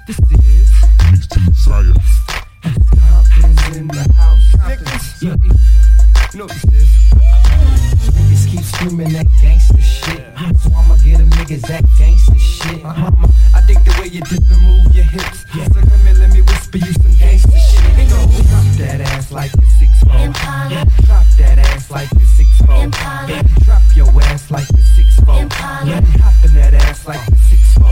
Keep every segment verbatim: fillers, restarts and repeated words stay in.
This is Beast to Messiah. Compton's in the house. Niggas, yeah, you know what this is. Niggas keep screaming that gangsta shit, so I'ma get them niggas that gangsta shit. Mama, I think the way you dip and move your hips, so come here, let me whisper you some gangsta shit. You know, drop that ass like a six four. Drop that ass like a six four. Baby, drop your ass like a six four. Let me hop in that ass like a six four.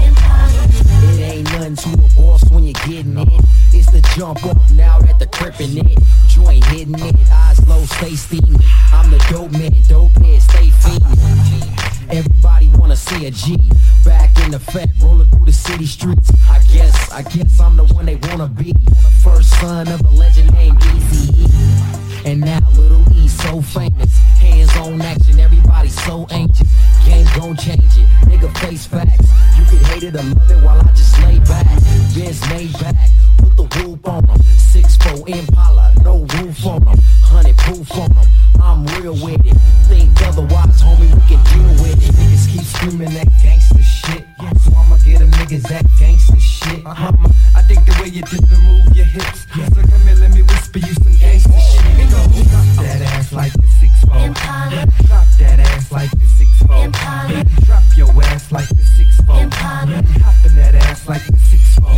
It ain't nothing to a boss when you're getting it. It's the jump off now that the crippin' it. Joint hitting it, eyes low, stay steaming. I'm the dope man, dope head, stay fiendin'. Everybody wanna see a G back in effect, rolling through the city streets. I guess, I guess I'm the one they wanna be. First son of a legend named Eazy-E. And now Little E so famous. Hands on action, everybody so anxious. Game gon' change it, nigga face facts. You can hate it or love it while I just lay back. Benz made back, put the whoop on them. six four Impala, no roof on them. Hundred proof on them, I'm real with it. Think otherwise, homie, we can deal with it. Niggas keep screaming that gangsta shit, so I'ma get them niggas that gangsta shit. Mama, I think the way you dip and move your hips, so come here, let me whisper you some gangsta shit. You know, drop that ass like a six four. Drop that ass like a six four. Baby, drop your ass like a six four. Let me hop in that ass like a six four.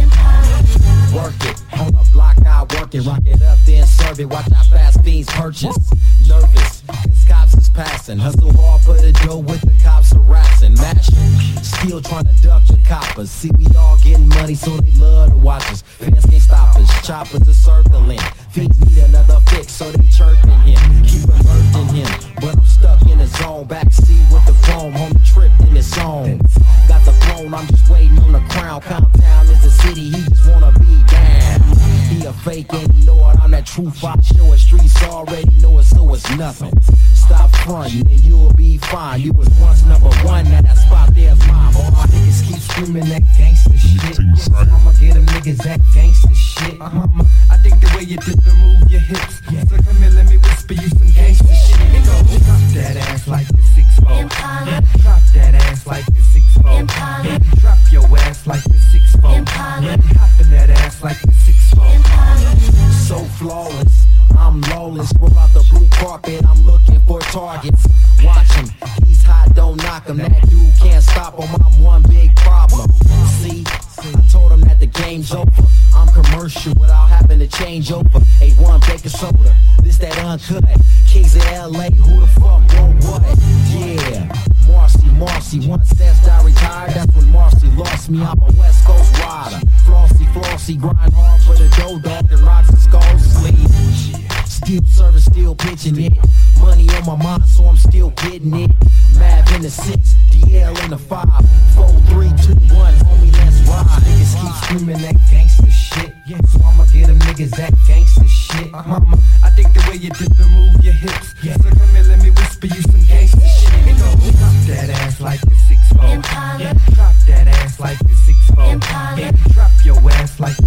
Work it, on the block I work it. Rock it up, then serve it. Watch how fast fiends purchase. Nervous, cause cops is passing. Hustle hard for the dough with the cops harassing. Mashing, still trying to duck the coppers. See, we all getting money, so they love to watch us. Fans can't stop us, choppers are circling. Fiends need another fix, so they chirping him. Keep alerting him, but I'm stuck in the zone. Backseat with the phone, homie tripped in his zone. Got the throne, I'm just waiting on the crown. Comptown is the city, he just wanna be down. He a fake and he know it, I'm that true fox. Show it, streets already know it, so it's nothing. Stop frontin' and you'll be fine. You was once number one, now that spot there's mine. Boy, niggas keep screaming that gangsta shit, so I'ma get them niggas that gangsta shit. Mama, I think the way you dip and move your hips, so come here, let me whisper you some gangsta shit. You know, drop that ass like a six four. Drop that ass like a six four. Baby, drop your ass like a six four. Let me hop in that ass like a six four. So flawless, I'm lawless. Roll out the blue carpet, I'm looking for targets. Watch him, he's hot, don't knock him. That dude can't stop him, I'm one big problem. See, I told him that the game's over. I'm commercial without having to change over. A one baking soda, this that uncut. Kings of L A, who the fuck want what? Yeah, Marcy, Marcy, once that's I retired, that's when Marcy lost me. I'm a West Coast rider. Flossy, flossy, grind hard for the dough dog and rocks and skulls sleep. Still serving, still pitching it. Money on my mind, so I'm still getting it. Mav in the six, D L in the five. Four, three, two, one, homie, let's ride. Niggas keep screaming that gangsta shit, so I'ma get them niggas that gangsta shit. Mama, I think the way you dip and move your hips, so come here, let me whisper you some gangsta shit. You know, drop that ass like a six four. Drop that ass like a six four. Baby, drop your ass like